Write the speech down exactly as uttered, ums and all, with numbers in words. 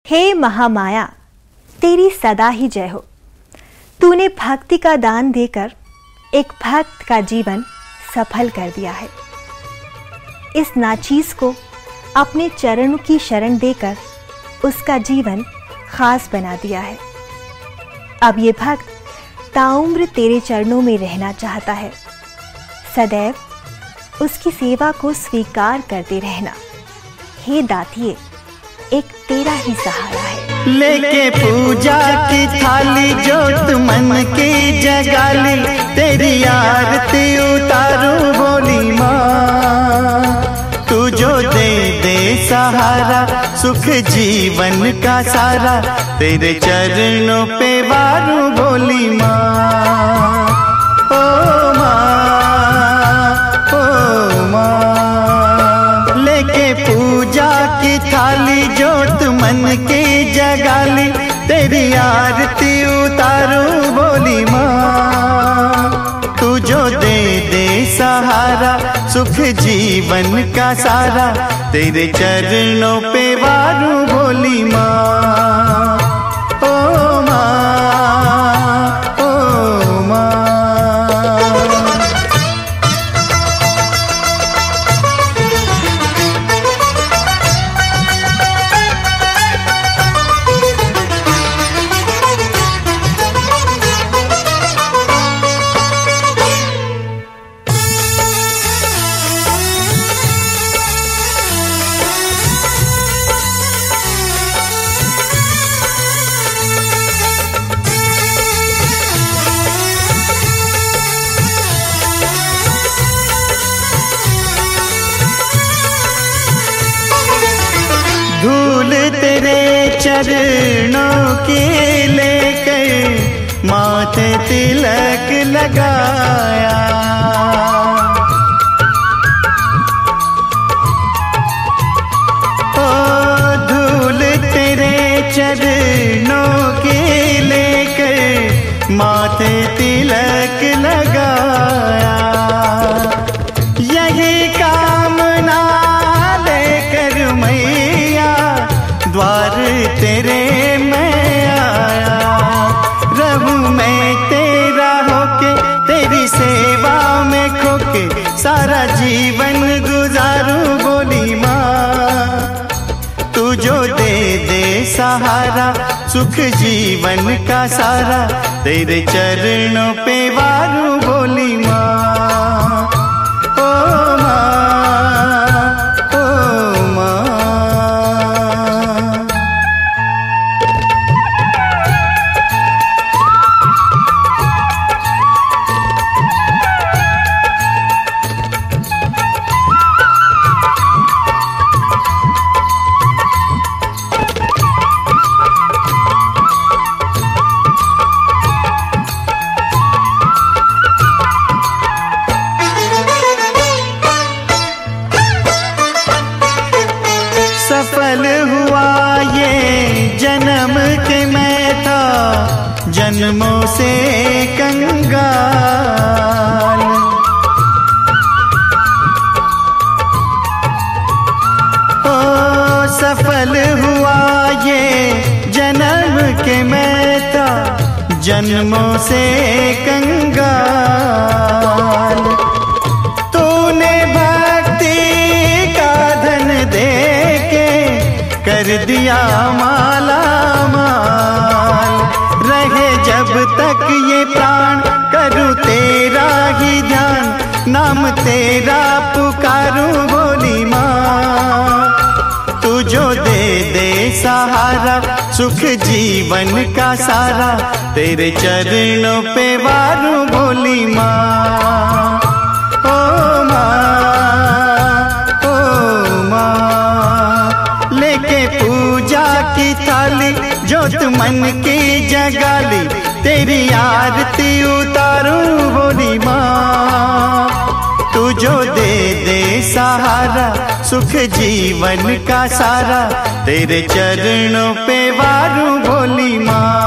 हे महामाया, तेरी सदा ही जय हो। तूने भक्ति का दान देकर एक भक्त का जीवन सफल कर दिया है। इस नाचीज को अपने चरणों की शरण देकर उसका जीवन खास बना दिया है। अब ये भक्त ताउम्र तेरे चरणों में रहना चाहता है। सदैव उसकी सेवा को स्वीकार करते रहना। हे दातिये, एक तेरा ही सहारा है। लेके पूजा की थाली जोत मन की जगाली, तेरी आरती उतारूं भोली माँ। तू जो दे दे सहारा, सुख जीवन का सारा, तेरे चरणों पे वारूं भोली माँ। ओ माँ, ओ माँ, लेके पूजा की थाली जोत मन की जगाली, तेरी आरती उतारूं भोली माँ। तू जो दे दे सहारा, सुख जीवन का सारा, तेरे चरणों पे वारूं भोली माँ। ओ माँ, ओ माँ। धूल तेरे चरणों की लेकर माथे तिलक लगाया। ओ धूल तेरे चरणों की लेकर माथे तिलक लगाया। यही कामना लेकर मैया द्वार तेरे मैं आया। रहूं मैं तेरा होके, तेरी सेवा में खोके, सारा जीवन गुजारूं भोली माँ। तू जो दे दे सहारा, सुख जीवन का सारा, तेरे चरणों पे वारूं भोली माँ। ओ माँ, ओ माँ। सफल हुआ ये जन्म के मैं था जन्मों से कंगाल। ओ सफल हुआ ये जन्म के मैं था जन्मों से कंगाल। तूने भक्ति का धन दे कर दिया माला माल। रहे जब तक ये प्राण, करूं तेरा ही ध्यान, नाम तेरा पुकारूं भोली माँ। तू जो दे दे सहारा, सुख जीवन का सारा, तेरे चरणों पे वारूं भोली माँ। ओ माँ, ओ माँ, लेके पूजा की थाली जोत मन की जगाली, तेरी आरती उतारूं भोली माँ। तू जो दे दे सहारा, सुख जीवन का सारा, तेरे चरणों पे वारूं भोली माँ।